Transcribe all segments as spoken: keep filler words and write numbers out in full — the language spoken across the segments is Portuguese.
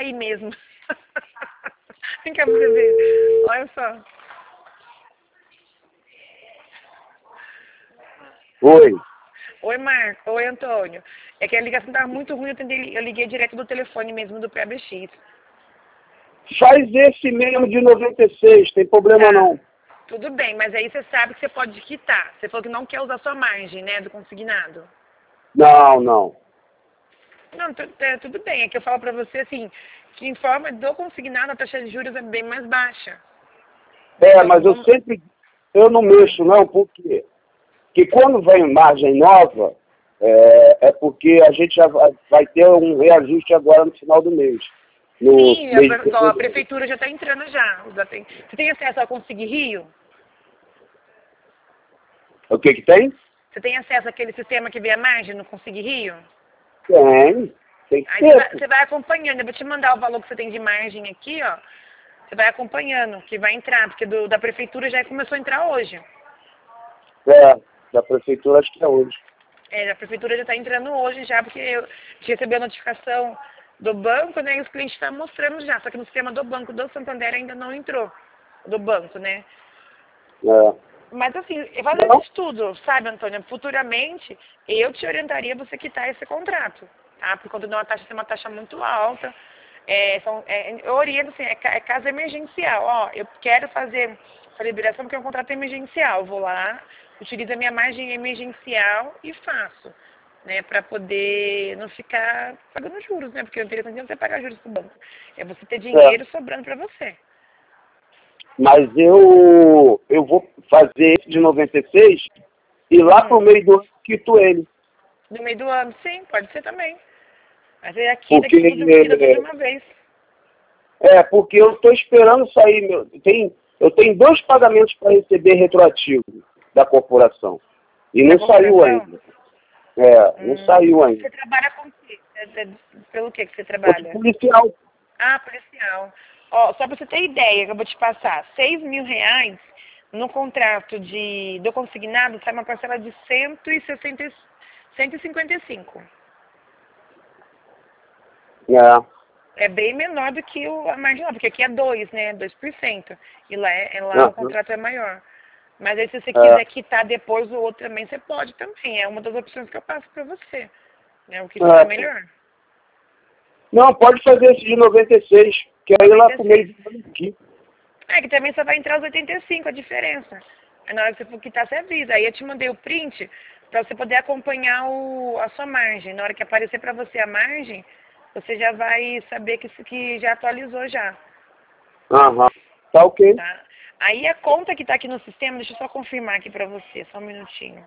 aí mesmo. Vem cá pra você ver. Olha só. Oi. Oi, Marco. Oi, Antônio. É que a ligação estava muito ruim, eu, tentei, eu liguei direto do telefone mesmo do P A B X. Faz esse mesmo de noventa e seis, tem problema Tá. não. Tudo bem, mas aí você sabe que você pode quitar. Você falou que não quer usar sua margem, né, do consignado. Não, não. Não, tu, é, tudo bem. É que eu falo pra você, assim, que em forma do consignado a taxa de juros é bem mais baixa. É, Então, mas eu vamos... sempre, eu não mexo não, porque que quando vem margem nova, é, é porque a gente já vai, vai ter um reajuste agora no final do mês. No Sim, a, mês de pre- igual a fevereiro. prefeitura já está entrando já. Já tem... Você tem acesso ao Conseguir Rio? O que que tem? Você tem acesso àquele sistema que vê a margem no Conseguir Rio? Tem, tem que Aí você vai, ter. você vai acompanhando, eu vou te mandar o valor que você tem de margem aqui, ó. Você vai acompanhando, que vai entrar, porque do, da prefeitura já começou a entrar hoje. É, da prefeitura acho que é hoje. É, a prefeitura já está entrando hoje já, porque eu recebi a notificação do banco, né? E os clientes estão mostrando já, só que no sistema do banco do Santander ainda não entrou, do banco, né? É. Mas assim, faz esse Não, estudo, sabe, Antônia? Futuramente, eu te orientaria você quitar esse contrato, tá? Por conta de uma taxa ser uma taxa muito alta. É, são, é, eu oriento assim, é, ca- é caso emergencial. Ó, eu quero fazer essa liberação porque é um contrato emergencial. Eu vou lá, utilizo a minha margem emergencial e faço, né? Para poder não ficar pagando juros, né? Porque o interessante não é você pagar juros pro banco. É você ter é. dinheiro sobrando para você. Mas eu, eu vou fazer esse de noventa e seis e lá pro Hum. meio do ano quito ele. No meio do ano, sim, pode ser também. Mas é aqui, Porque, daqui tudo de, quita tudo de uma vez. é, porque eu estou esperando sair, meu, tem, eu tenho dois pagamentos para receber retroativo da corporação. E Da não saiu corporação? ainda. É, não Hum, saiu ainda. você trabalha com o quê? É- é- Pelo que que você Eu sou trabalha? policial. Ah, policial. Ó, só para você ter ideia, que eu vou te passar, seis mil reais no contrato de, do consignado sai uma parcela de cento e sessenta, e- cento e cinquenta e cinco. É. É bem menor do que o, a marginal, porque aqui é dois, né? Dois por cento. E lá, é, é- lá o Aham. contrato é maior. Mas aí se você É. quiser quitar depois o outro também, você pode também. É uma das opções que eu passo para você. Né? O que fica É. melhor. Não, pode fazer esse de noventa e seis, que aí lá pro meio noventa e seis. do ano aqui. É que também só vai entrar os oitenta e cinco, a diferença. Aí na hora que você for quitar, você avisa. Aí eu te mandei o print para você poder acompanhar o, a sua margem. Na hora que aparecer para você a margem, você já vai saber que isso que já atualizou já, Aham. Tá ok. tá? Aí a conta que está aqui no sistema, deixa eu só confirmar aqui para você, só um minutinho.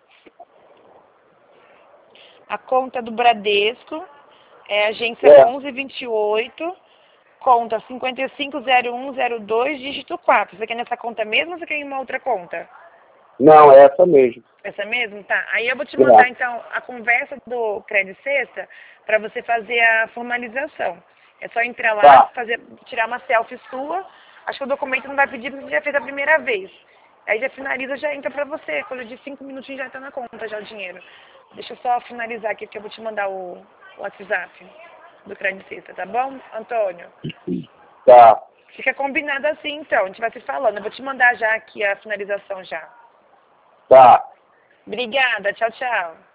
A conta do Bradesco é agência É. onze vinte e oito, conta cinquenta e cinco zero um zero dois, dígito quatro. Você quer nessa conta mesmo ou você quer em uma outra conta? Não, é essa mesmo. Essa mesmo? Tá. Aí eu vou te mandar, É. então, a conversa do Credit Sexta para você fazer a formalização. É só entrar lá, Tá. fazer, tirar uma selfie sua. Acho que o documento não vai pedir porque você já fez a primeira vez. Aí já finaliza, já entra para você. Coisa de cinco minutinhos já está na conta, já o dinheiro. Deixa eu só finalizar aqui, que eu vou te mandar o, o WhatsApp do Credit Sexta, tá bom, Antônio? Tá. Fica combinado assim, então. A gente vai se falando. Eu vou te mandar já aqui a finalização já. Tá. Obrigada. Tchau, tchau.